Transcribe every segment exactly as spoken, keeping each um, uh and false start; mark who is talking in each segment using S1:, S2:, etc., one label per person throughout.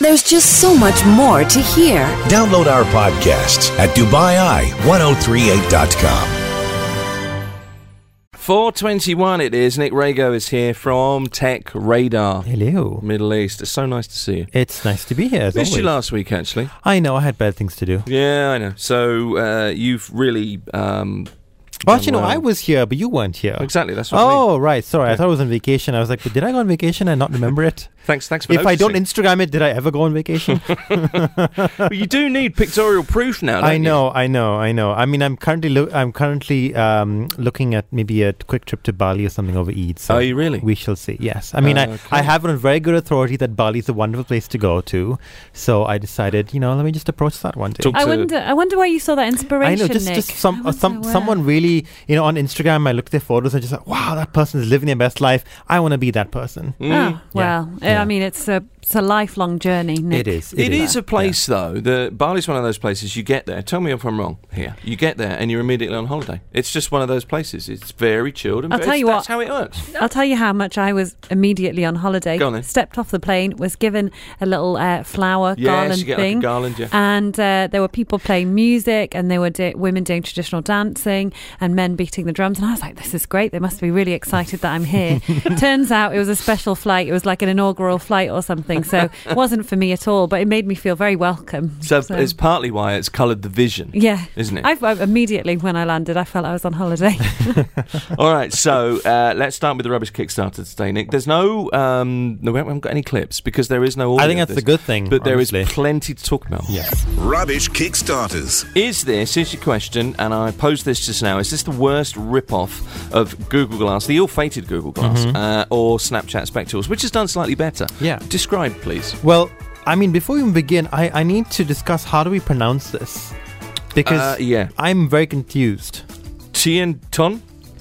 S1: There's just so much more to hear.
S2: Download our podcasts at Dubai Eye ten thirty-eight dot com.
S3: four twenty-one it is. Nick Rago is here from Tech Radar.
S4: Hello.
S3: Middle East. It's so nice to see you.
S4: It's nice to be here, as
S3: Missed
S4: always.
S3: you last week, actually.
S4: I know, I had better things to do.
S3: Yeah, I know. So uh, you've really... Um,
S4: Well, actually, no,
S3: well.
S4: I was here, but you weren't here.
S3: Exactly, that's what I mean.
S4: Oh, right. Sorry,
S3: Yeah.
S4: I thought I was on vacation. I was like, but did I go on vacation and not remember it?
S3: Thanks, thanks for
S4: If I don't
S3: noticing.
S4: Instagram it, did I ever go on vacation?
S3: Well, you do need pictorial proof now, don't
S4: I
S3: you?
S4: know, I know, I know. I mean, I'm currently lo- I'm currently um, looking at maybe a quick trip to Bali or something over Eid. So
S3: Are you really?
S4: We shall see. Yes, I mean,
S3: Uh,
S4: I,
S3: okay.
S4: I have it on very good authority that Bali is a wonderful place to go to. So I decided, you know, let me just approach that one day.
S3: Talk
S5: I
S3: to-
S5: wonder. I wonder where you saw that inspiration.
S4: I know, just
S5: Nick.
S4: just some
S5: I
S4: uh, some
S5: wonder where.
S4: someone really, you know, on Instagram. I look at their photos and just like, wow, that person is living their best life. I want to be that person.
S3: Mm.
S5: Oh well, uh,
S4: Yeah.
S5: I mean, it's a it's a lifelong journey, Nick.
S4: It is.
S3: It is a place, though. The Bali's one of those places you get there. Tell me if I'm wrong here. You get there and you're immediately on holiday. It's just one of those places. It's very chilled. And
S5: I'll
S3: it's-
S5: tell you
S3: that's
S5: what.
S3: how it works.
S5: I'll tell you how much I was immediately on holiday.
S3: Go on then.
S5: Stepped off the plane, was given a little uh, flower
S3: Yes,
S5: garland
S3: you get like a
S5: thing.
S3: garland, yeah.
S5: And uh, there were people playing music, and there were di- women doing traditional dancing, and men beating the drums. And I was like, "This is great! They must be really excited that I'm here." Turns out it was a special flight. It was like an inaugural flight or something. So it wasn't for me at all, but it made me feel very welcome.
S3: So, it's partly why it's coloured the vision,
S5: yeah,
S3: isn't it?
S5: I've, I immediately when I landed, I felt I was on holiday.
S3: All right, so uh, let's start with the rubbish Kickstarter today, Nick. There's no, um, no, we haven't got any clips because there is no audio.
S4: I think
S3: of
S4: that's
S3: this,
S4: a good thing.
S3: But there is
S4: honestly.
S3: plenty to talk about.
S4: Yes.
S2: Rubbish Kickstarters.
S3: Is this, here's your question, and I posed this just now, is this the worst rip-off of Google Glass, the ill-fated Google Glass,
S4: Mhm.
S3: uh, or Snapchat Spectacles, which has done slightly better?
S4: Yeah.
S3: Describe, please.
S4: Well, I mean, before we even begin, I, I need to discuss how do we pronounce this, because
S3: Uh, yeah.
S4: I'm very confused.
S3: Tien Ton?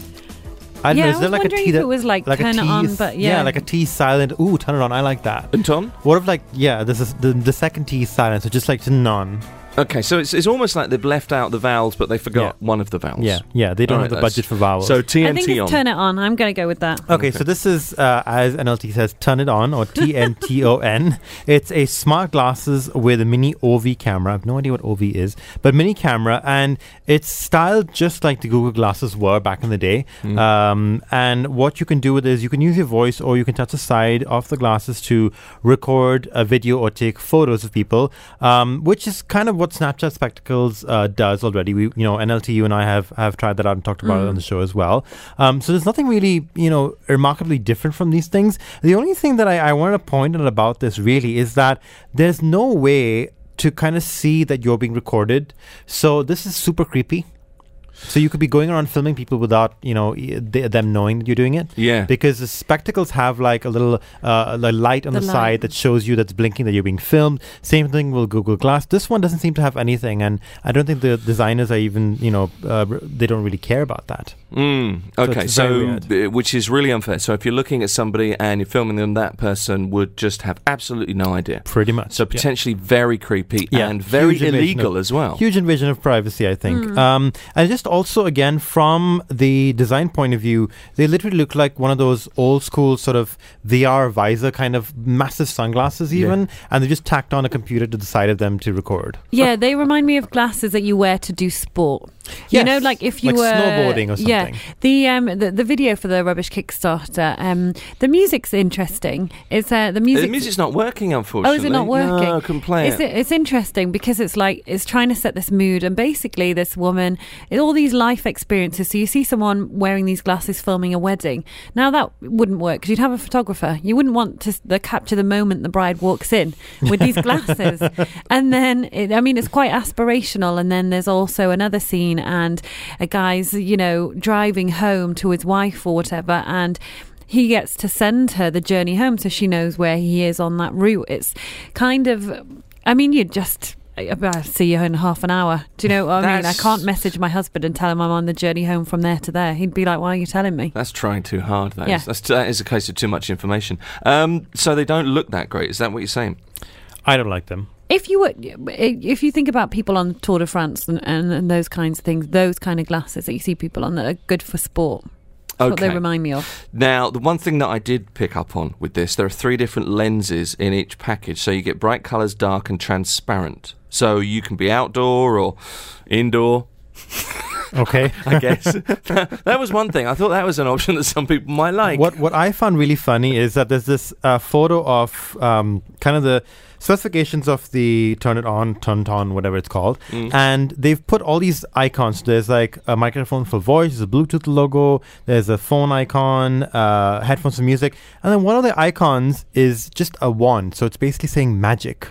S4: I don't
S5: Yeah,
S4: know,
S5: I
S4: is there
S5: was
S4: like a
S5: wondering
S4: T
S5: if
S4: that,
S5: it was like
S4: like a
S5: turn it
S4: T
S5: on,
S4: is-
S5: but yeah.
S4: like a T silent. Ooh, turn it on. I like that.
S3: And Ton?
S4: What if like yeah, this is the the second T is silent, so just like non.
S3: Okay, so it's, it's almost like they've left out the vowels, but they forgot
S4: Yeah.
S3: one of the vowels.
S4: Yeah, yeah, they don't
S3: All
S4: have
S3: right,
S4: the
S3: that's-
S4: budget for vowels.
S3: So
S5: I
S3: T N
S5: think
S3: T
S5: it's
S3: on.
S5: turn it on. I'm going to go with that.
S4: Okay,
S3: Okay.
S4: so this is, uh, as N L T says, turn it on, or T N T O N. It's a smart glasses with a mini O V camera. I have no idea what O V is, but mini camera, and it's styled just like the Google glasses were back in the day.
S3: Mm.
S4: Um, and what you can do with it is you can use your voice, or you can touch the side of the glasses to record a video or take photos of people, um, which is kind of what Snapchat Spectacles uh, does already. We, you know, N L T, you and I have, have tried that out and talked about
S5: Mm.
S4: it on the show as well. Um, so there's nothing really, you know, remarkably different from these things. The only thing that I, I want to point out about this really is that there's no way to kind of see that you're being recorded. So this is super creepy. So you could be going around filming people without, you know, e- th- them knowing that you're doing it.
S3: Yeah.
S4: Because the spectacles have like a little uh, a light on the,
S5: The
S4: side
S5: light.
S4: that shows you that's blinking that you're being filmed. Same thing with Google Glass. This one doesn't seem to have anything, and I don't think the designers are even, you know, uh, they don't really care about that.
S3: Mm,
S4: So
S3: okay,
S4: it's
S3: so,
S4: very weird.
S3: uh, which is really unfair. So if you're looking at somebody and you're filming them, that person would just have absolutely no idea.
S4: Pretty much.
S3: So
S4: Yeah.
S3: potentially very creepy
S4: Yeah,
S3: and very
S4: huge invasion
S3: illegal
S4: of-
S3: as well.
S4: Huge invasion of privacy, I think.
S5: Mm.
S4: Um, and just also, again, from the design point of view, they literally look like one of those old school sort of V R visor kind of massive sunglasses,
S3: Yeah.
S4: even. And they just tacked on a computer to the side of them to record.
S5: Yeah, they remind me of glasses that you wear to do sport. You
S4: Yes,
S5: know, like if you
S4: like
S5: were
S4: snowboarding or
S5: Yeah,
S4: something.
S5: the um the, the video for the Rubbish Kickstarter, um, the music's interesting. It's uh, the
S3: Uh,
S5: music.
S3: the music's not working, unfortunately.
S5: Oh, is it not working?
S3: No, I couldn't play
S5: It's,
S3: it.
S5: it's interesting because it's like it's trying to set this mood, and basically this woman, it- all these life experiences. So you see someone wearing these glasses filming a wedding. Now that wouldn't work because you'd have a photographer. You wouldn't want to s- the capture the moment the bride walks in with these glasses, and then it, I mean it's quite aspirational. And then there's also another scene, and a guy's you know driving home to his wife or whatever, and he gets to send her the journey home so she knows where he is on that route. It's kind of, I mean, you just, I'll see you in half an hour. Do you know what I mean? I
S3: That's-
S5: can't message my husband and tell him I'm on the journey home from there to there. He'd be like, why are you telling me?
S3: That's trying too hard. That
S5: Yeah.
S3: is. That's, that is a case of too much information. Um, so they don't look that great. Is that what you're saying?
S4: I don't like them.
S5: If you were, if you think about people on Tour de France and, and, and those kinds of things, those kind of glasses that you see people on that are good for sport. That's what they
S3: Okay.
S5: remind me of.
S3: Now, the one thing that I did pick up on with this, there are three different lenses in each package. So you get bright colours, dark and transparent. So you can be outdoor or indoor,
S4: Okay.
S3: I guess. That was one thing. I thought that was an option that some people might like.
S4: What what I found really funny is that there's this uh, photo of um, kind of the specifications of the turn it on, turn it on, whatever it's called,
S3: Mm.
S4: and they've put all these icons. There's like a microphone for voice, there's a Bluetooth logo, there's a phone icon, uh, headphones for music, and then one of the icons is just a wand. So it's basically saying magic.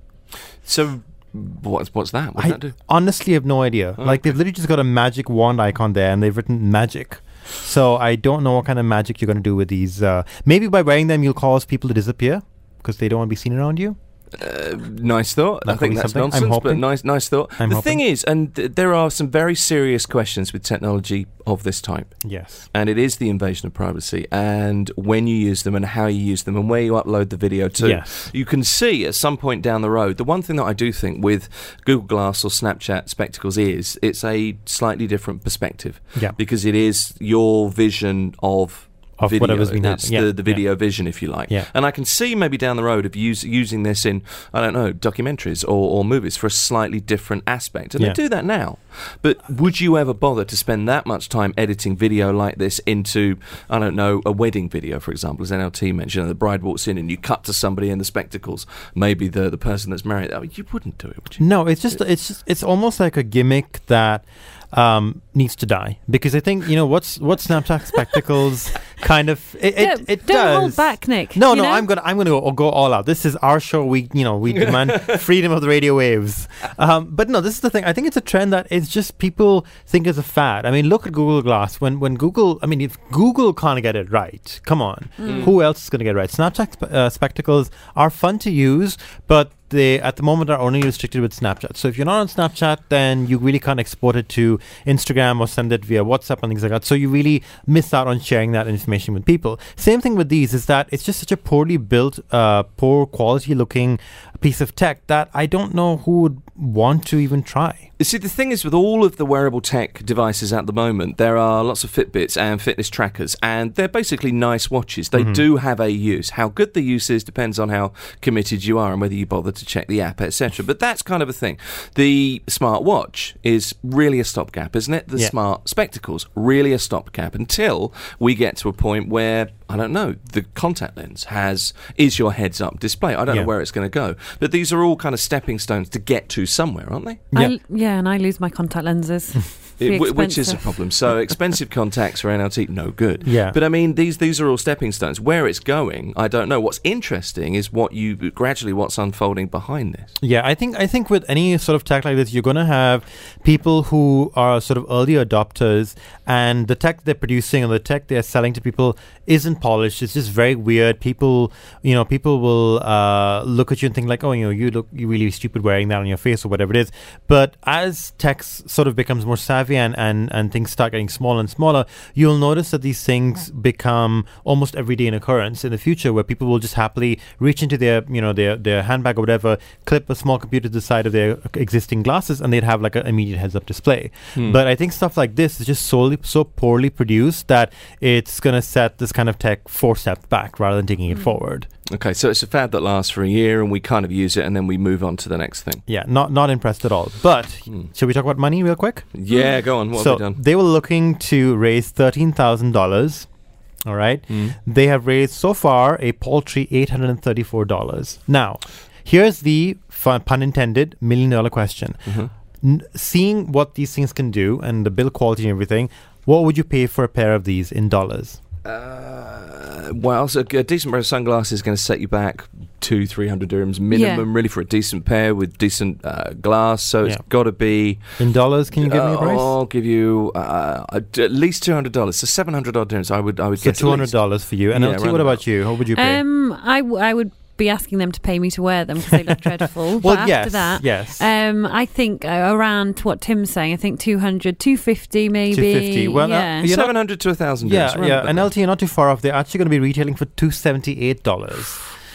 S3: So what's, what's that? What does
S4: I
S3: that do?
S4: honestly have no idea.
S3: Oh,
S4: like they've literally just got a magic wand icon there, and they've written magic. So I don't know what kind of magic you're going to do with these. Uh, maybe by wearing them, you'll cause people to disappear because they don't want to be seen around you.
S3: Uh, nice thought.
S4: That
S3: I
S4: could
S3: think
S4: be
S3: that's
S4: something. I'm
S3: nonsense, but
S4: hoping.
S3: nice, nice thought.
S4: I'm
S3: the
S4: hoping.
S3: thing is, and th- there are some very serious questions with technology of this type.
S4: Yes.
S3: And it is the invasion of privacy and when you use them and how you use them and where you upload the video to.
S4: Yes.
S3: You can see at some point down the road, the one thing that I do think with Google Glass or Snapchat Spectacles is it's a slightly different perspective.
S4: Yeah.
S3: Because it is your vision of
S4: Of
S3: video.
S4: whatever's been
S3: It's
S4: happening.
S3: the,
S4: Yeah,
S3: the
S4: yeah.
S3: video vision, if you like.
S4: Yeah.
S3: And I can see maybe down the road of use, using this in, I don't know, documentaries or, or movies for a slightly different aspect. And
S4: Yeah.
S3: they do that now. But would you ever bother to spend that much time editing video like this into, I don't know, a wedding video, for example, as N L T mentioned, and the bride walks in and you cut to somebody in the spectacles, maybe the, the person that's married. I mean, you wouldn't do it, would you?
S4: No, it's just it's just, it's almost like a gimmick that um, needs to die, because I think you know what's what Snapchat Spectacles kind of it it,
S5: Don't-
S4: it
S5: don't
S4: does.
S5: hold back, Nick.
S4: No,
S5: you
S4: no,
S5: know?
S4: I'm gonna I'm gonna go, go all out. This is our show. We you know we demand freedom of the radio waves. Um, but no, this is the thing. I think it's a trend that it's just people think is a fad. I mean, look at Google Glass. When when Google, I mean, if Google can't get it right, come on, who else is gonna get it right? Snapchat sp- uh, Spectacles are fun to use, but they at the moment are only restricted with Snapchat. So if you're not on Snapchat, then you really can't export it to Instagram or send it via WhatsApp and things like that. So you really miss out on sharing that information with people. Same thing with these is that it's just such a poorly built, uh, poor quality looking piece of tech that I don't know who would want to even try.
S3: You see, the thing is, with all of the wearable tech devices at the moment, there are lots of Fitbits and fitness trackers, and they're basically nice watches. They do have a use. How good the use is depends on how committed you are and whether you bother to check the app, et cetera. But that's kind of a thing. The smartwatch is really a stopgap, isn't it? The
S4: Yeah.
S3: smart spectacles, really a stopgap until we get to a point where, I don't know, the contact lens has is your heads-up display. I don't
S4: Yeah.
S3: know where it's going to go. But these are all kind of stepping stones to get to somewhere, aren't they?
S5: I
S4: Yeah.
S5: l- yeah, and I lose my contact lenses.
S3: It,
S5: Be
S3: wh- which is a
S5: expensive.
S3: problem. So expensive contacts for N L T, no good.
S4: Yeah.
S3: But I mean, these these are all stepping stones. Where it's going, I don't know. What's interesting is what you gradually what's unfolding behind this.
S4: Yeah, I think I think with any sort of tech like this, you're going to have people who are sort of early adopters, and the tech they're producing and the tech they're selling to people isn't polished. It's just very weird. People, you know, people will uh, look at you and think like, oh, you know, you look you really stupid wearing that on your face or whatever it is. But as tech s- sort of becomes more savvy and, and, and things start getting smaller and smaller, you'll notice that these things become almost everyday an occurrence in the future, where people will just happily reach into their, you know, their their handbag or whatever, clip a small computer to the side of their existing glasses, and they'd have like an immediate heads-up display. But I think stuff like this is just solely so poorly produced that it's going to set this kind of tech four steps back rather than taking it forward.
S3: Okay, so it's a fad that lasts for a year, and we kind of use it, and then we move on to the next thing.
S4: Yeah, not not impressed at all. But shall we talk about money real quick?
S3: Yeah, go on. What
S4: so
S3: have we done?
S4: they were looking to raise thirteen thousand dollars. All right. They have raised so far a paltry eight hundred and thirty-four dollars. Now, here's the fun, pun intended million dollar question. N- seeing what these things can do and the build quality and everything, what would you pay for a pair of these in dollars?
S3: Uh, well, so a decent pair of sunglasses is going to set you back two, three hundred dirhams minimum, really, for a decent pair with decent uh, glass. So it's
S4: Yeah.
S3: got to be.
S4: In dollars, can you give me a
S3: Uh,
S4: price?
S3: I'll give you uh, at least two hundred dollars. So seven hundred odd dirhams. I would. I would
S4: So
S3: guess at
S4: two hundred
S3: least.
S4: dollars for you. And
S3: Yeah,
S4: L T, what
S3: round
S4: about
S3: about.
S4: you? What would you pay?
S5: Um, I, w- I would be asking them to pay me to wear them because they look dreadful.
S4: well,
S5: but
S4: yes,
S5: after that,
S4: yes.
S5: um, I think uh, around what Tim's saying, I think two hundred, two fifty maybe.
S4: two fifty. Well, uh,
S5: yeah.
S4: you're not-
S3: Seven hundred to a thousand.
S4: yeah, yeah. And L T, you're not too far off. They're actually going to be retailing for two hundred seventy-eight dollars.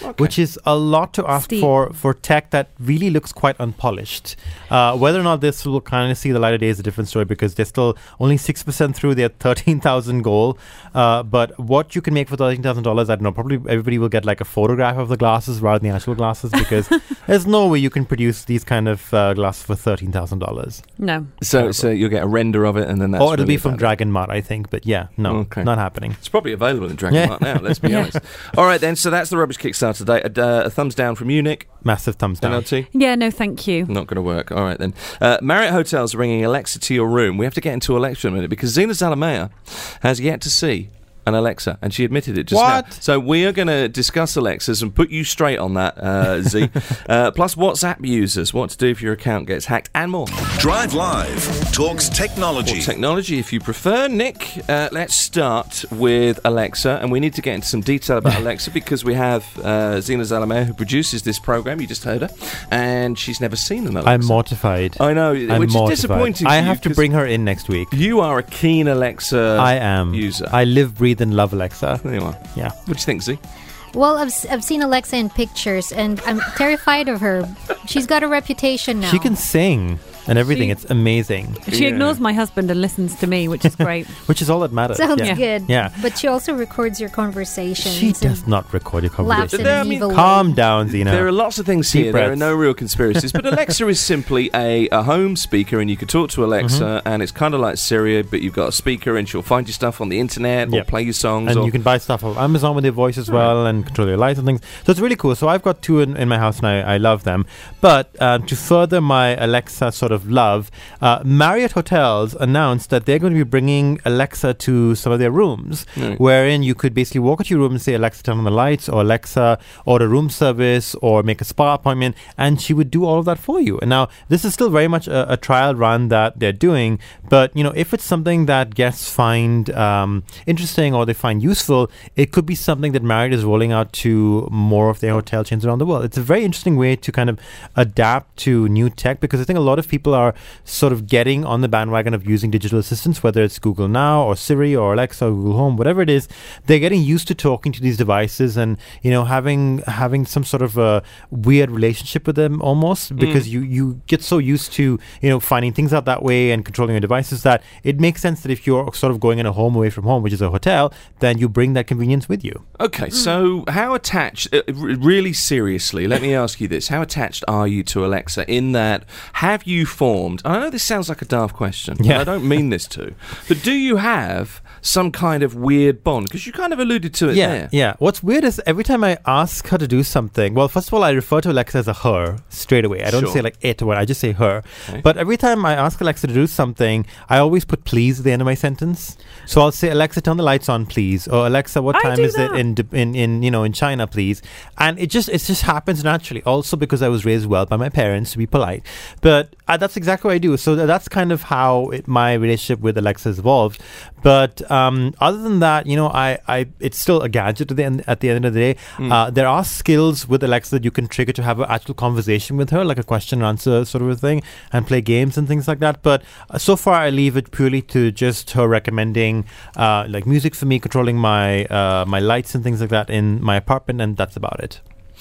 S3: Okay.
S4: which is a lot to ask
S5: Steep.
S4: for for tech that really looks quite unpolished. Uh, whether or not this will kind of see the light of day is a different story because they're still only six percent through their thirteen thousand goal. Uh, but what you can make for thirteen thousand dollars, I don't know, probably everybody will get like a photograph of the glasses rather than the actual glasses because there's no way you can produce these kind of uh, glasses for thirteen thousand dollars.
S5: No.
S3: So, so you'll get a render of it, and then that's.
S4: Or it'll
S3: really
S4: be from
S3: about it.
S4: Dragon Mart, I think. But yeah, no,
S3: Okay.
S4: not happening.
S3: It's probably available in Dragon
S4: Yeah.
S3: Mart now. Let's be
S5: Yeah.
S3: honest. All right, then. So that's the rubbish Kickstarter today. A, uh, a thumbs down from you, Nick.
S4: Massive thumbs down.
S3: N L T.
S5: Yeah, no, thank you.
S3: Not going to work. All right, then. Uh, Marriott Hotels are ringing Alexa to your room. We have to get into Alexa in a minute because Zena Zalamea has yet to see an Alexa, and she admitted it just
S4: What?
S3: now. So we are going to discuss Alexas and put you straight on that, uh, Z. uh, plus WhatsApp users, what to do if your account gets hacked, and more.
S2: Drive Live talks technology.
S3: Or technology, if you prefer. Nick, uh, let's start with Alexa, and we need to get into some detail about Alexa because we have uh, Zena Zalamea, who produces this program. You just heard her, and she's never seen an Alexa.
S4: I'm mortified.
S3: I know,
S4: I'm
S3: which
S4: mortified.
S3: is disappointing.
S4: I
S3: for you
S4: have to
S3: 'cause
S4: bring her in next week.
S3: You are a keen Alexa
S4: I am.
S3: user.
S4: I live, breathe, and love Alexa.
S3: There you are.
S4: Yeah.
S3: What do you think, Z?
S6: Well, I've, s- I've seen Alexa in pictures, and I'm terrified of her. She's got a reputation now.
S4: She can sing and everything.
S5: She-
S4: It's amazing.
S5: She
S3: Yeah.
S5: ignores my husband and listens to me, which is great.
S4: Which is all that matters.
S6: Sounds
S4: yeah.
S6: good.
S4: Yeah.
S6: But she also records your conversations.
S4: She
S6: and
S4: does not record your
S6: laughs
S4: conversation.
S6: in
S3: There, I
S6: an
S3: mean,
S6: evil
S4: Calm
S6: way.
S4: down, Zena.
S3: There are lots of things
S4: Deep
S3: here. There are
S4: breaths.
S3: no real conspiracies. But Alexa is simply a, a home speaker, and you can talk to Alexa,
S4: Mm-hmm.
S3: and it's kind of like Siri, but you've got a speaker, and she'll find you stuff on the internet or
S4: Yep.
S3: play you songs.
S4: And
S3: or
S4: you can buy stuff off Amazon with your voice as well and control your lights and things. So it's really cool. So I've got two in, in my house and I, I love them. But um, to further my Alexa sort of love, uh, Marriott Hotels announced that they're going to be bringing Alexa to some of their rooms,
S3: Mm.
S4: wherein you could basically walk into your room and say, Alexa, turn on the lights, or Alexa, order room service, or make a spa appointment, and she would do all of that for you. And now, this is still very much a, a trial run that they're doing, but, you know, if it's something that guests find um, interesting or they find useful, it could be something that Marriott is rolling out to more of their hotel chains around the world. It's a very interesting way to kind of adapt to new tech, because I think a lot of people are sort of getting on the bandwagon of using digital assistants, whether it's Google Now or Siri or Alexa or Google Home, whatever it is. They're getting used to talking to these devices and, you know, having having some sort of a weird relationship with them almost, because you, you get so used to, you know, finding things out that way and controlling your devices that it makes sense that if you're sort of going in a home away from home, which is a hotel, then you bring that convenience with you.
S3: Okay, so how attached, uh, r- really seriously, let me ask you this. How attached are you to Alexa in that, have you formed, I know this sounds like a daft question,
S4: Yeah.
S3: and I don't mean this to, but do you have some kind of weird bond? Because you kind of alluded to it
S4: Yeah,
S3: there.
S4: yeah. What's weird is every time I ask her to do something, well, first of all, I refer to Alexa as a her straight away. I don't
S3: Sure.
S4: say like it or what, I just say her.
S3: Okay.
S4: But every time I ask Alexa to do something, I always put please at the end of my sentence. So I'll say, Alexa, turn the lights on, please. Or Alexa, what
S5: I
S4: time
S5: do
S4: is
S5: that.
S4: it in, Dub- in in you know in China, please? And it just it just happens naturally. Also because I was raised well by my parents to be polite. But uh, that's exactly what I do. So th- that's kind of how it, my relationship with Alexa has evolved. But um, other than that, you know, I, I it's still a gadget at the end at the end of the day. Uh, there are skills with Alexa that you can trigger to have an actual conversation with her, like a question and answer sort of a thing, and play games and things like that. But uh, so far, I leave it purely to just her recommending uh, like music for me, controlling my uh, my lights and things like that in my apartment, and that's about it.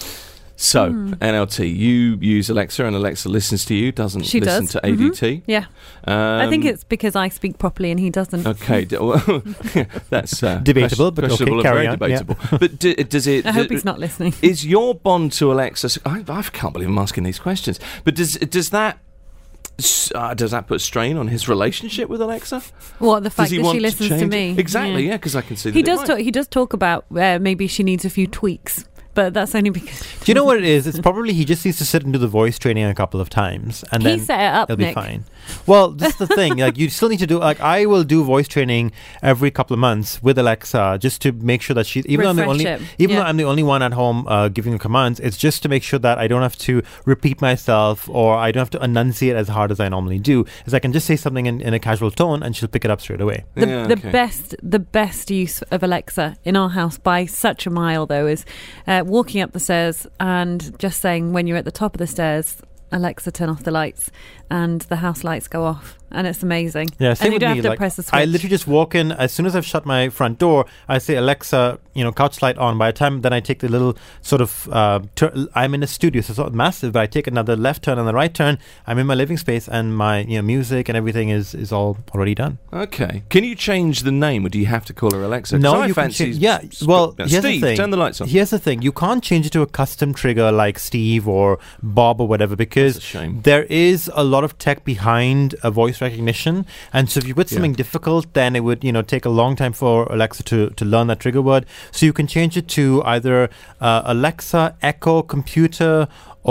S3: So, N L T, you use Alexa and Alexa listens to you, doesn't
S5: She
S3: listen
S5: does.
S3: to A D T.
S5: Yeah.
S3: Um,
S5: I think it's because I speak properly and he doesn't.
S3: Okay, d- well, that's uh,
S4: Debatable,
S3: question-
S4: but okay,
S3: questionable and
S4: carry
S3: very
S4: on, yeah.
S3: debatable. But d- does it?
S5: I hope
S3: d-
S5: he's not listening.
S3: Is your bond to Alexa? I, I can't believe I'm asking these questions. But does does that s- uh, does that put strain on his relationship with Alexa?
S5: What, the
S3: Does
S5: fact
S3: he
S5: that
S3: want
S5: she
S3: to
S5: listens to
S3: change
S5: me?
S3: it? Exactly, yeah, because I can see that
S5: He
S3: it
S5: does
S3: might.
S5: talk. He does talk about uh, maybe she needs a few tweaks, but that's only because.
S4: Do you know what it is? It's probably he just needs to sit and do the voice training a couple of times, and
S5: He
S4: then
S5: set it up,
S4: he'll be
S5: Nick.
S4: fine. Well, this is the thing. Like, you still need to do. Like, I will do voice training every couple of months with Alexa just to make sure that she. Even though I'm the
S5: Refresh
S4: only,
S5: it.
S4: even
S5: Yeah.
S4: though I'm the only one at home uh, giving her commands, it's just to make sure that I don't have to repeat myself or I don't have to enunciate as hard as I normally do. Is I can just say something in, in a casual tone and she'll pick it up straight away.
S5: The,
S3: Yeah,
S5: the
S3: okay.
S5: best the best use of Alexa in our house by such a mile though is uh, walking up the stairs and just saying when you're at the top of the stairs, Alexa, turn off the lights, and the house lights go off, and it's amazing.
S4: Yeah, same
S5: and you
S4: with
S5: don't
S4: me.
S5: have to
S4: Like,
S5: press the switch.
S4: I literally just walk in as soon as I've shut my front door. I say, Alexa, you know, couch light on. By the time then I take the little sort of uh, tur- I'm in a studio, so it's not massive, but I take another left turn and the right turn. I'm in my living space, and my you know music and everything is is all already done.
S3: Okay. Can you change the name, or do you have to call her Alexa? 'Cause
S4: No,
S3: I
S4: you can
S3: fancy
S4: change. Yeah,
S3: Sp-
S4: well,
S3: uh,
S4: here's
S3: Steve,
S4: the thing.
S3: turn the lights on.
S4: Here's the thing: you can't change it to a custom trigger like Steve or Bob or whatever, because
S3: That's a shame.
S4: there is a lot of tech behind a voice recognition, and so if you put
S3: Yeah.
S4: something difficult, then it would you know take a long time for Alexa to to learn that trigger word. So you can change it to either uh, Alexa, Echo, computer,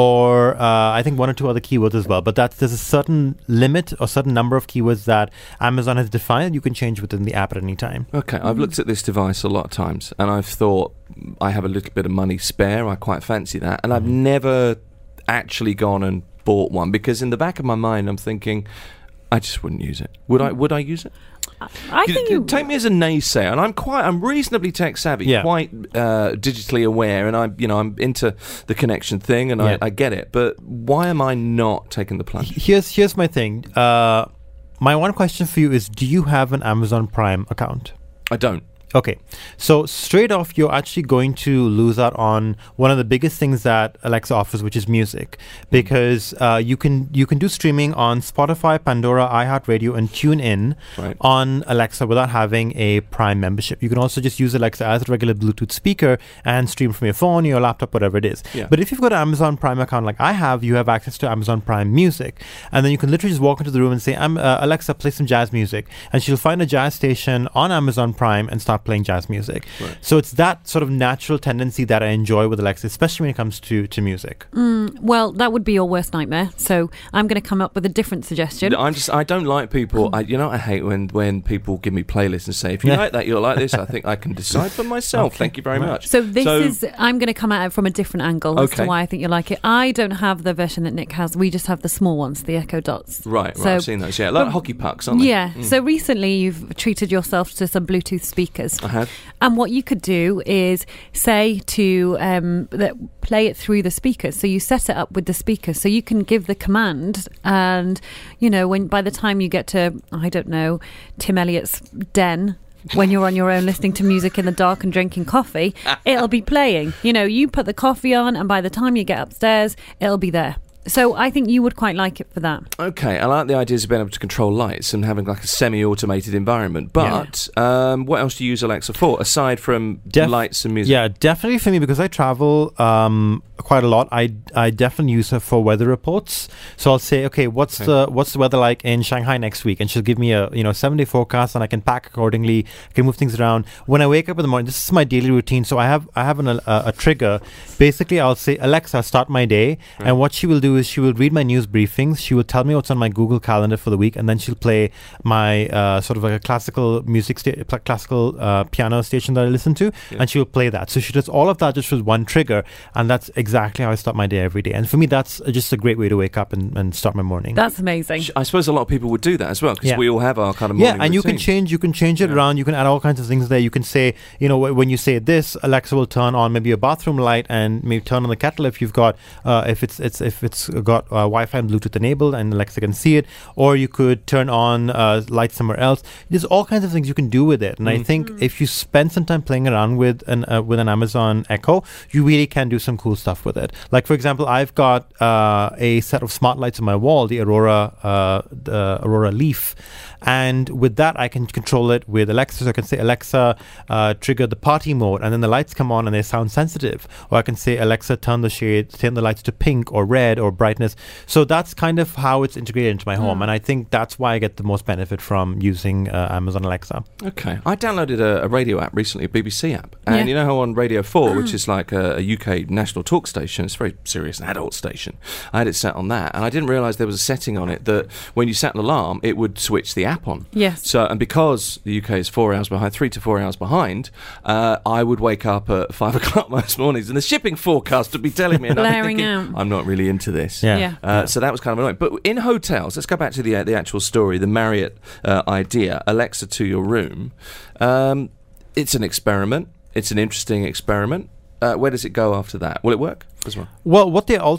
S4: or uh, I think one or two other keywords as well. But that's there's a certain limit or certain number of keywords that Amazon has defined. You can change within the app at any time.
S3: Okay, I've looked at this device a lot of times, and I've thought I have a little bit of money spare. I quite fancy that, and I've never actually gone and bought one, because in the back of my mind I'm thinking I just wouldn't use it. Would I? Would I use it?
S5: I think you
S3: Take me as a naysayer, and I'm quite, I'm reasonably tech savvy,
S4: Yeah.
S3: quite uh, digitally aware, and I'm, you know, I'm into the connection thing, and
S4: Yeah.
S3: I, I get it. But why am I not taking the plunge?
S4: Here's here's my thing. Uh, my one question for you is: do you have an Amazon Prime account?
S3: I don't.
S4: Okay, so straight off, you're actually going to lose out on one of the biggest things that Alexa offers, which is music, because uh, you can you can do streaming on Spotify, Pandora, iHeartRadio, and TuneIn
S3: Right.
S4: on Alexa without having a Prime membership. You can also just use Alexa as a regular Bluetooth speaker and stream from your phone, your laptop, whatever it is.
S3: Yeah.
S4: But if you've got an Amazon Prime account like I have, you have access to Amazon Prime Music, and then you can literally just walk into the room and say, "I'm uh, Alexa, play some jazz music," and she'll find a jazz station on Amazon Prime and start playing jazz music.
S3: Right.
S4: So it's that sort of natural tendency that I enjoy with Alexa, especially when it comes to to music.
S5: Mm, well, that would be your worst nightmare. So I'm going to come up with a different suggestion.
S3: I'm just, I don't like people. I, you know, I hate when when people give me playlists and say, if you
S4: Yeah.
S3: like that, you'll like this. I think I can decide for myself. Thank you very
S4: Right.
S3: much.
S5: So this
S3: So-
S5: is, I'm going to come at it from a different angle as
S3: Okay.
S5: to why I think you like it. I don't have the version that Nick has. We just have the small ones, the Echo Dots.
S3: Right, right.
S5: So-
S3: I've seen those. Yeah, like
S5: but-
S3: hockey pucks, aren't they?
S5: Yeah.
S3: Mm.
S5: So recently you've treated yourself to some Bluetooth speakers.
S3: I have.
S5: And what you could do is say to um, that play it through the speakers. So you set it up with the speakers, so you can give the command, and you know when by the time you get to I don't know Tim Elliott's den. When you're on your own listening to music in the dark and drinking coffee, it'll be playing. You know, you put the coffee on, and by the time you get upstairs, it'll be there. So I think you would quite like it for that.
S3: Okay, I like the ideas of being able to control lights and having like a semi-automated environment. But um, what else do you use Alexa for aside from
S4: Def-
S3: lights and music?
S4: Yeah, definitely for me, because I travel um, quite a lot. I I definitely use her for weather reports. So I'll say, okay, what's
S3: Okay.
S4: the what's the weather like in Shanghai next week, and she'll give me a you know seven day forecast, and I can pack accordingly. I can move things around. When I wake up in the morning, this is my daily routine. So I have I have an, a, a trigger. Basically, I'll say, Alexa, start my day,
S3: Right.
S4: and what she will do is she will read my news briefings. She will tell me what's on my Google Calendar for the week, and then she'll play my uh, sort of like a classical music, sta- pl- classical uh, piano station that I listen to,
S3: Yeah.
S4: and she will play that. So she does all of that just with one trigger, and that's exactly how I start my day every day. And for me, that's just a great way to wake up and, and start my morning.
S5: That's amazing.
S3: I suppose a lot of people would do that as well, because
S4: Yeah.
S3: we all have our kind of
S4: Yeah,
S3: morning
S4: and you can
S3: routines.
S4: change. You can change it
S3: Yeah.
S4: around. You can add all kinds of things there. You can say, you know, wh- when you say this, Alexa will turn on maybe a bathroom light and maybe turn on the kettle if you've got, uh, if it's it's if it's got uh, Wi-Fi and Bluetooth enabled, and Alexa can see it. Or you could turn on uh, lights somewhere else. There's all kinds of things you can do with it. And I
S3: Mm.
S4: think if you spend some time playing around with an uh, with an Amazon Echo, you really can do some cool stuff with it. Like for example, I've got uh, a set of smart lights on my wall, the Aurora uh, the Aurora Leaf. And with that, I can control it with Alexa. So I can say, Alexa, uh, trigger the party mode, and then the lights come on and they sound sensitive. Or I can say, Alexa, turn the shade, turn the lights to pink or red or brightness. So that's kind of how it's integrated into my home. And I think that's why I get the most benefit from using uh, Amazon Alexa.
S3: Okay. I downloaded a, a radio app recently, a B B C app. And
S5: Yeah.
S3: you know how on Radio four, which is like a, a U K national talk station, it's a very serious and adult station, I had it set on that. And I didn't realise there was a setting on it that when you set an alarm, it would switch the app on.
S5: Yes.
S3: So, and because the U K is four hours behind, three to four hours behind, uh, I would wake up at five o'clock most mornings, and the shipping forecast would be telling me, and I'd be
S5: Blaring
S3: thinking,
S5: out.
S3: I'm not really into this.
S4: Yeah.
S5: Yeah.
S3: Uh, so that was kind of annoying. But in hotels, let's go back to the uh, the actual story, the Marriott uh, idea, Alexa to your room. Um, it's an experiment. It's an interesting experiment. Uh, where does it go after that? Will it work as well?
S4: Well, what they're also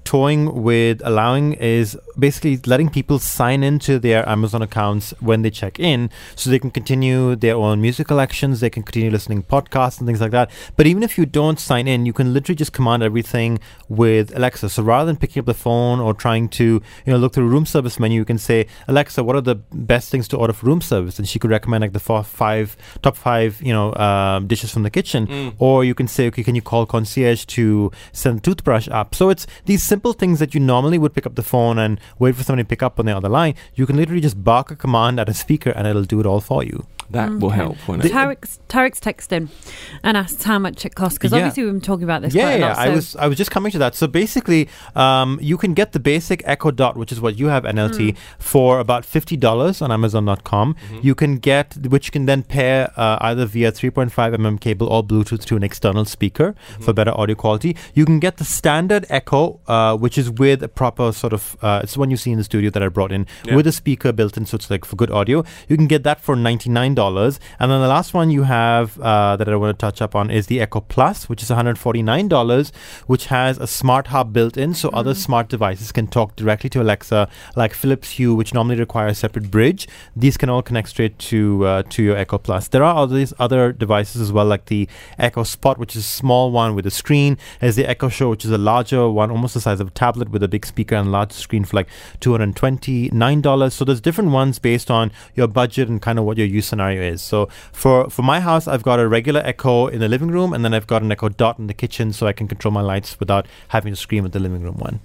S4: toying with allowing is basically letting people sign into their Amazon accounts when they check in, so they can continue their own music collections, they can continue listening podcasts and things like that. But even if you don't sign in, you can literally just command everything with Alexa. So rather than picking up the phone or trying to, you know, look through a room service menu, you can say, Alexa, what are the best things to order for room service? And she could recommend like the four, five top five, you know, um, dishes from the kitchen. Mm. Or you can say, okay, can you call concierge to send a toothbrush up? So it's these simple things that you normally would pick up the phone and wait for somebody to pick up on the other line. You can literally just bark a command at a speaker and it'll do it all for you.
S3: That
S5: okay.
S3: will help, won't it?
S5: Tarek's, Tarek's texted in and asked how much it costs, because
S4: yeah.
S5: obviously we've been talking about this
S4: yeah,
S5: quite a
S4: yeah,
S5: lot. So.
S4: I was I was just coming to that. So basically, um, you can get the basic Echo Dot, which is what you have, N L T, mm. for about fifty dollars on Amazon dot com. Mm-hmm. You can get, which you can then pair uh, either via three point five millimeter cable or Bluetooth to an external speaker mm-hmm. for better audio quality. You can get the standard Echo, uh, which is with a proper sort of, uh, it's the one you see in the studio that I brought in, yeah. with a speaker built in, so it's like for good audio. You can get that for ninety-nine dollars. And then the last one you have uh, that I want to touch up on is the Echo Plus, which is one hundred forty-nine dollars, which has a smart hub built in, so mm-hmm. other smart devices can talk directly to Alexa, like Philips Hue, which normally require a separate bridge. These can all connect straight to uh, to your Echo Plus. There are all these other devices as well, like the Echo Spot, which is a small one with a screen. There's the Echo Show, which is a larger one, almost the size of a tablet with a big speaker and large screen for like two hundred twenty-nine dollars. So there's different ones based on your budget and kind of what your use scenario is. So for for my house, I've got a regular Echo in the living room, and then I've got an Echo Dot in the kitchen, so I can control my lights without having to scream at the living room one.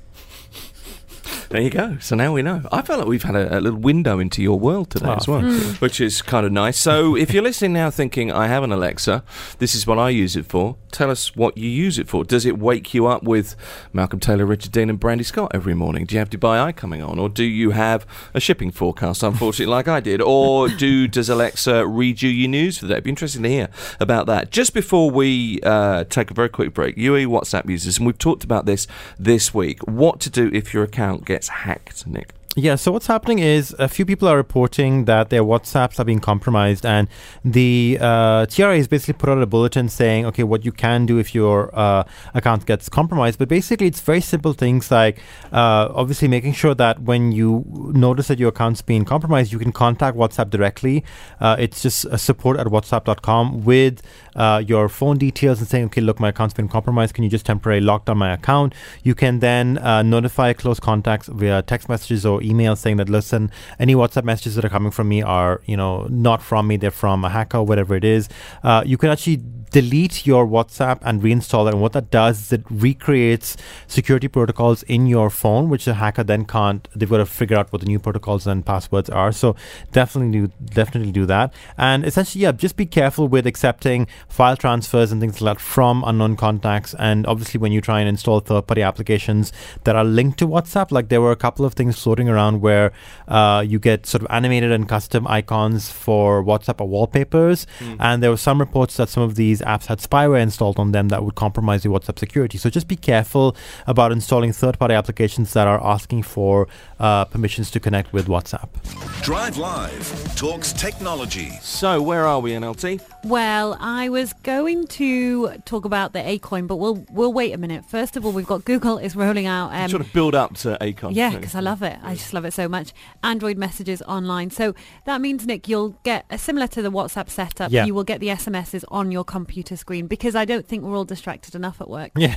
S3: There you go. So now we know. I felt like we've had a, a little window into your world today
S4: oh,
S3: as well,
S5: mm.
S3: which is kind of nice. So if you're listening now thinking, I have an Alexa, this is what I use it for, tell us what you use it for. Does it wake you up with Malcolm Taylor, Richard Dean and Brandy Scott every morning? Do you have Dubai Eye coming on? Or do you have a shipping forecast, unfortunately, like I did? Or do does Alexa read you your news for that? It'd be interesting to hear about that. Just before we uh, take a very quick break, U A E WhatsApp users, and we've talked about this this week, what to do if your account gets hacked, Nick.
S4: Yeah, so what's happening is a few people are reporting that their WhatsApps are being compromised, and the uh, T R A has basically put out a bulletin saying, okay, what you can do if your uh, account gets compromised. But basically, it's very simple things like uh, obviously making sure that when you notice that your account's being compromised, you can contact WhatsApp directly. Uh, it's just uh, support at whatsapp dot com with uh, your phone details and saying, okay, look, my account's been compromised. Can you just temporarily lock down my account? You can then uh, notify close contacts via text messages or email saying that, listen, any WhatsApp messages that are coming from me are, you know, not from me, they're from a hacker, whatever it is. Uh, you can actually delete your WhatsApp and reinstall it. And what that does is it recreates security protocols in your phone, which a hacker then can't. They've got to figure out what the new protocols and passwords are. So definitely do, definitely do that. And essentially, yeah, just be careful with accepting file transfers and things like that from unknown contacts. And obviously, when you try and install third-party applications that are linked to WhatsApp, like there were a couple of things floating around where uh, you get sort of animated and custom icons for WhatsApp or wallpapers. Mm. And there were some reports that some of these apps had spyware installed on them that would compromise your WhatsApp security. So just be careful about installing third-party applications that are asking for uh, permissions to connect with WhatsApp.
S2: Drive Live talks technology.
S3: So where are we, N L T?
S5: Well, I was going to talk about the Acoin, but we'll we'll wait a minute. First of all, we've got Google is rolling out. Um,
S3: sort of build up to Acon.
S5: Yeah, because I love it. I just love it so much. Android messages online. So that means, Nick, you'll get uh, similar to the WhatsApp setup.
S4: Yeah.
S5: You will get the S M Ses on your computer screen, because I don't think we're all distracted enough at work.
S4: Yeah.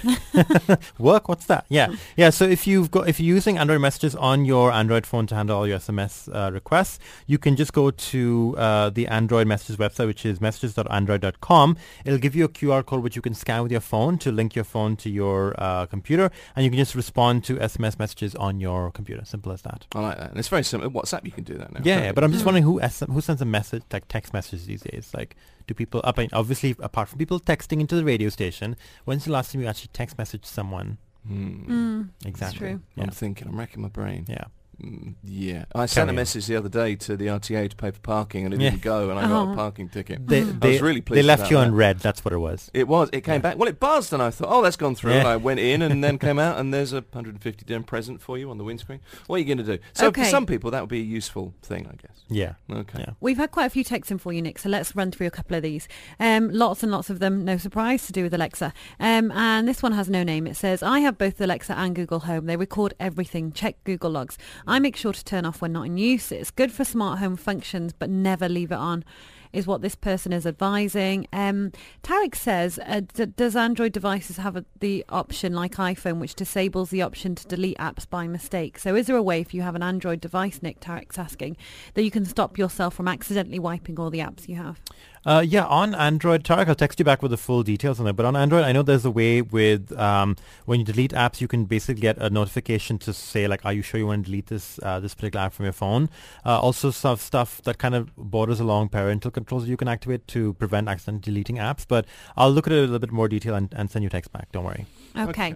S4: Work? What's that? Yeah. Yeah. So if you've got if you're using Android messages on your Android phone to handle all your S M S uh, requests, you can just go to uh, the Android messages website, which is messages dot android dot com. It'll give you a Q R code which you can scan with your phone to link your phone to your uh, computer, and you can just respond to S M S messages on your computer. Simple as that.
S3: I like that. And it's very simple. WhatsApp, you can do that now.
S4: Yeah, yeah, but I'm just wondering who S- who sends a message, like text messages these days. Like, do people, I mean, obviously, apart from people texting into the radio station, when's the last time you actually text message someone?
S3: Mm.
S5: Mm,
S4: Exactly.
S5: True.
S4: Yeah.
S3: I'm thinking, I'm racking my brain.
S4: Yeah.
S3: Mm, yeah, I sent a
S4: on.
S3: message the other day to the R T A to pay for parking, and it
S4: Yeah.
S3: didn't go, and I got
S5: Oh.
S3: a parking ticket.
S4: They,
S3: I
S4: they,
S3: was really pleased
S4: they left
S3: about
S4: you on
S3: that.
S4: red. That's what it was.
S3: It was. It came back. Well, it buzzed, and I thought, oh, that's gone through.
S4: Yeah.
S3: And I went in, and then came out, and there's a one hundred fifty dirham present for you on the windscreen. What are you going to do? So
S5: Okay.
S3: for some people, that would be a useful thing, I guess.
S4: Yeah.
S3: Okay.
S4: Yeah.
S5: We've had quite a few texts in for you, Nick, so let's run through a couple of these. Um, lots and lots of them, no surprise, to do with Alexa. Um, and this one has no name. It says, I have both Alexa and Google Home. They record everything. Check Google logs. I make sure to turn off when not in use. It's good for smart home functions, but never leave it on, is what this person is advising. Um, Tarek says, uh, d- does Android devices have a, the option like iPhone, which disables the option to delete apps by mistake? So is there a way, if you have an Android device, Nick, Tarek's asking, that you can stop yourself from accidentally wiping all the apps you have?
S4: Uh, yeah, on Android, Tarek, I'll text you back with the full details on that. But on Android, I know there's a way with um, when you delete apps, you can basically get a notification to say, like, are you sure you want to delete this uh, this particular app from your phone? Uh, also, some stuff that kind of borders along parental controls you can activate to prevent accidentally deleting apps. But I'll look at it in a little bit more detail and, and send you a text back. Don't worry.
S5: Okay.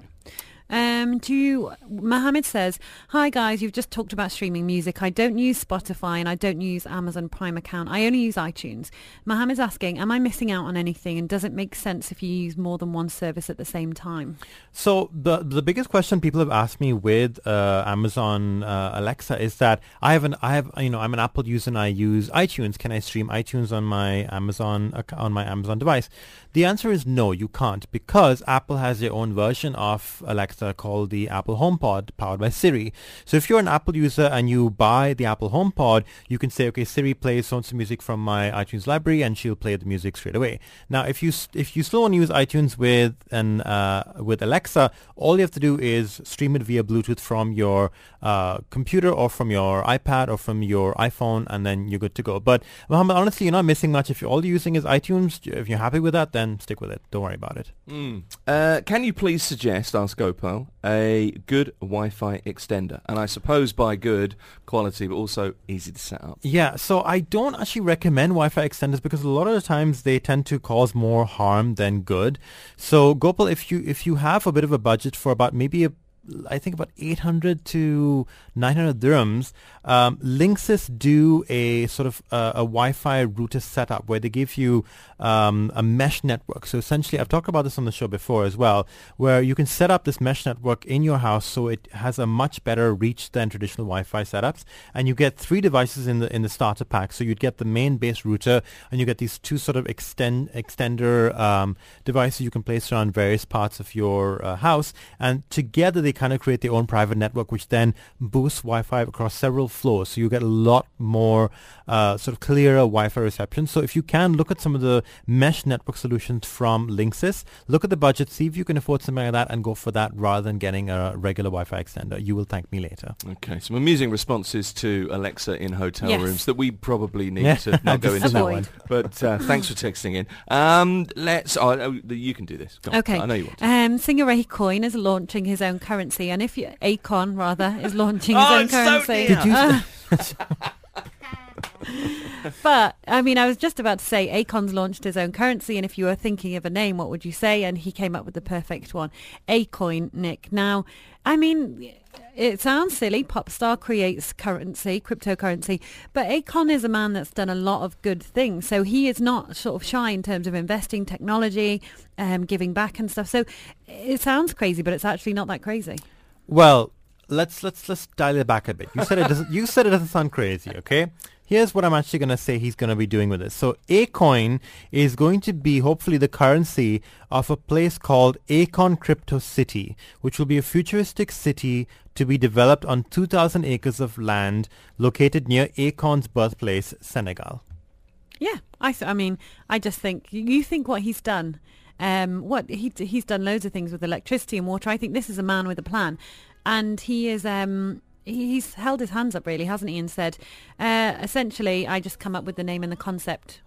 S5: Um, do you, Mohammed says, hi guys, you've just talked about streaming music. I don't use Spotify and I don't use Amazon Prime account. I only use iTunes. Mohammed's asking, am I missing out on anything, and does it make sense if you use more than one service at the same time?
S4: So the the biggest question people have asked me with uh, Amazon uh, Alexa is that I have an I have you know I'm an Apple user and I use iTunes. Can I stream iTunes on my Amazon ac- on my Amazon device? The answer is no, you can't, because Apple has their own version of Alexa called the Apple HomePod, powered by Siri. So if you're an Apple user and you buy the Apple HomePod, you can say, okay, Siri, play so and so music from my iTunes library, and she'll play the music straight away. Now, if you s- if you still want to use iTunes with an uh, with Alexa, all you have to do is stream it via Bluetooth from your uh, computer or from your iPad or from your iPhone, and then you're good to go. But Mohammed, honestly, you're not missing much. If you're all you're using is iTunes, if you're happy with that, then stick with it. Don't worry about it.
S3: Mm. Uh, can you please suggest, ask Gopal, a good Wi-Fi extender? And I suppose by good, quality, but also easy to set up.
S4: Yeah, so I don't actually recommend Wi-Fi extenders because a lot of the times they tend to cause more harm than good. So Gopal, if you if you have a bit of a budget for about maybe a I think about eight hundred to nine hundred dirhams, um, Linksys do a sort of uh, a Wi-Fi router setup where they give you um, a mesh network. So essentially, I've talked about this on the show before as well, where you can set up this mesh network in your house so it has a much better reach than traditional Wi-Fi setups. And you get three devices in the in the starter pack. So you'd get the main base router, and you get these two sort of extend extender um, devices you can place around various parts of your uh, house, and together they kind of create their own private network, which then boosts Wi-Fi across several floors. So you get a lot more uh, sort of clearer Wi-Fi reception. So if you can look at some of the mesh network solutions from Linksys, look at the budget, see if you can afford something like that, and go for that rather than getting a regular Wi-Fi extender. You will thank me later.
S3: Okay, some amusing responses to Alexa in hotel
S5: Yes.
S3: rooms that we probably need
S4: Yeah.
S3: to not go
S4: Just
S3: into.
S4: that
S5: Avoid.
S4: one.
S3: But uh, thanks for texting in. Um, let's. Oh, oh, you can do this. Go on.
S5: Okay.
S3: I know you want to.
S5: Um, Singer Acoin is launching his own currency, and if you, Acon rather is launching his
S3: Oh,
S5: own
S3: it's so
S5: currency.
S3: dear. Did you-
S5: Uh, but I mean, I was just about to say Acon's launched his own currency, and if you were thinking of a name, what would you say? And he came up with the perfect one, Acoin, Nick. Now, I mean, it sounds silly. Popstar creates currency, cryptocurrency, but Acon is a man that's done a lot of good things. So he is not sort of shy in terms of investing technology, um, giving back and stuff. So it sounds crazy, but it's actually not that crazy.
S4: Well, let's let's let's dial it back a bit. You said it doesn't. You said it doesn't sound crazy. Okay. Here's what I'm actually going to say he's going to be doing with this. So Acoin is going to be hopefully the currency of a place called Acon Crypto City, which will be a futuristic city to be developed on two thousand acres of land located near Acon's birthplace, Senegal.
S5: Yeah, I, th- I mean, I just think you think what he's done. Um, what he he's done loads of things with electricity and water. I think this is a man with a plan, and he is. Um, he- he's held his hands up, really, hasn't he? And said, uh, essentially, I just come up with the name and the concept.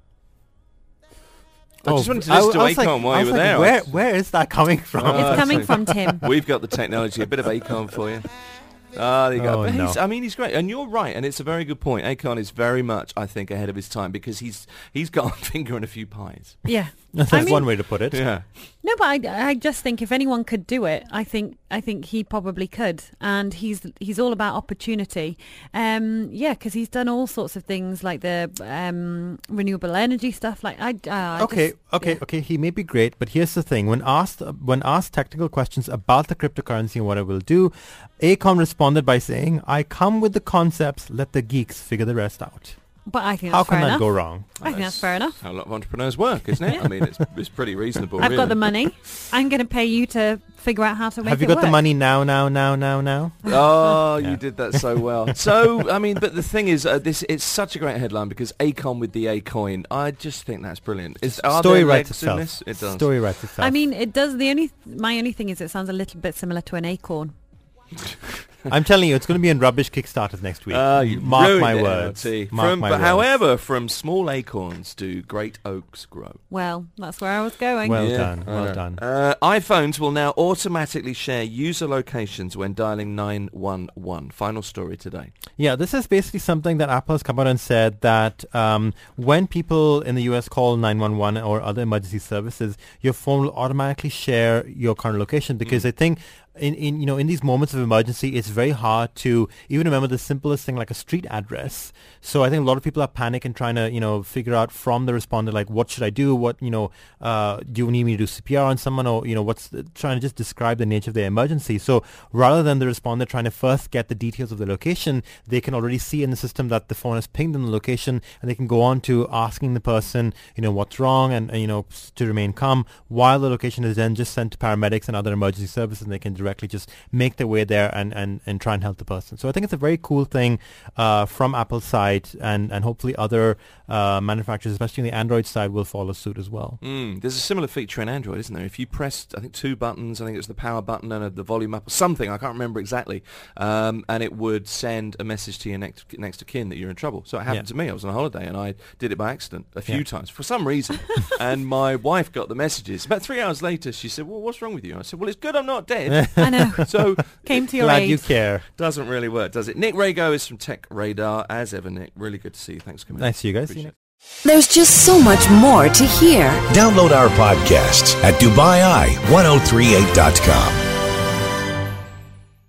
S3: I just wanted to
S4: I
S3: listen
S4: w- I was
S3: to Acon
S4: like-
S3: while
S4: I
S3: you
S4: was
S3: were
S4: like,
S3: there.
S4: Where where is that coming from?
S3: Oh,
S5: It's coming
S3: sorry.
S5: from Tim.
S3: We've got the technology. A bit of Acon for you. Ah, there you go.
S4: Oh,
S3: But
S4: no.
S3: he's, I mean, he's great, and you're right, and it's a very good point. Acon is very much, I think, ahead of his time because he's he's got a finger in a few pies.
S5: Yeah,
S4: That's
S5: I mean-
S4: one way to put it.
S3: Yeah.
S5: No, but I, I just think if anyone could do it, I think I think he probably could, and he's he's all about opportunity. Um, yeah, because he's done all sorts of things like the um, renewable energy stuff. Like I, uh, I
S4: Okay,
S5: just-
S4: okay,
S5: yeah.
S4: okay. He may be great, but here's the thing: when asked uh, when asked technical questions about the cryptocurrency and what it will do, Aecon responded by saying, "I come with the concepts. Let the geeks figure the rest out."
S5: But I think
S4: How
S5: that's
S4: can
S5: fair
S4: that
S5: enough.
S4: go wrong?
S5: I think that's fair enough.
S3: How a lot of entrepreneurs work, isn't it? I mean, it's it's pretty reasonable.
S5: I've
S3: really.
S5: got the money. I'm going to pay you to figure out how to make
S4: Have you
S5: it
S4: got
S5: work.
S4: the money now? Now? Now? Now? Now?
S3: Oh,
S4: Yeah.
S3: you did that so well. So, I mean, but the thing is, uh, this it's such a great headline because Aecon with the A coin. I just think that's brilliant. Is, are
S4: Story
S3: there
S4: writes
S3: legs in
S4: itself.
S3: this? It does.
S4: Story writes itself.
S5: I mean, it does. The only my only thing is it sounds a little bit similar to an acorn.
S4: I'm telling you, it's going to be in rubbish Kickstarters next week.
S3: Ah, you
S4: Mark
S3: ruined
S4: my
S3: it,
S4: words.
S3: L T.
S4: Mark
S3: From,
S4: my
S3: but
S4: words.
S3: however, from small acorns do great oaks grow.
S5: Well, that's where I was going.
S4: Well
S3: Yeah,
S4: done.
S3: I
S4: Well
S3: know.
S4: done.
S3: Uh, iPhones will now automatically share user locations when dialing nine one one. Final story today.
S4: Yeah, this is basically something that Apple has come out and said that um, when people in the U S call nine one one or other emergency services, your phone will automatically share your current location because I think in, in you know in these moments of emergency, it's very hard to even remember the simplest thing like a street address. So I think a lot of people are panic and trying to you know figure out from the responder like what should I do? What you know uh, do you need me to do C P R on someone or you know what's the, trying to just describe the nature of their emergency. So rather than the responder trying to first get the details of the location, they can already see in the system that the phone has pinged them the location, and they can go on to asking the person you know what's wrong and, and you know to remain calm while the location is then just sent to paramedics and other emergency services, and they can directly just make their way there and, and, and try and help the person. So I think it's a very cool thing uh, from Apple's side, and, and hopefully other uh, manufacturers, especially on the Android side, will follow suit as well.
S3: Mm, there's a similar feature in Android, isn't there? If you pressed, I think, two buttons, I think it was the power button and uh, the volume up or something, I can't remember exactly, um, and it would send a message to your next next of kin that you're in trouble. So it happened
S4: Yeah.
S3: to me. I was on a holiday and I did it by accident a few
S4: Yeah.
S3: times for some reason. And my wife got the messages. About three hours later, she said, well, what's wrong with you? I said, well, it's good I'm not dead.
S5: I know.
S3: So
S5: Came to your
S4: Glad
S5: aid.
S4: you care.
S3: doesn't really work, does it? Nick Rago is from Tech Radar. As ever, Nick, really good to see you. Thanks for coming.
S4: Nice to see you guys.
S3: Appreciate it.
S1: There's just so much more to hear.
S2: Download our podcasts at Dubai Eye ten thirty-eight dot com.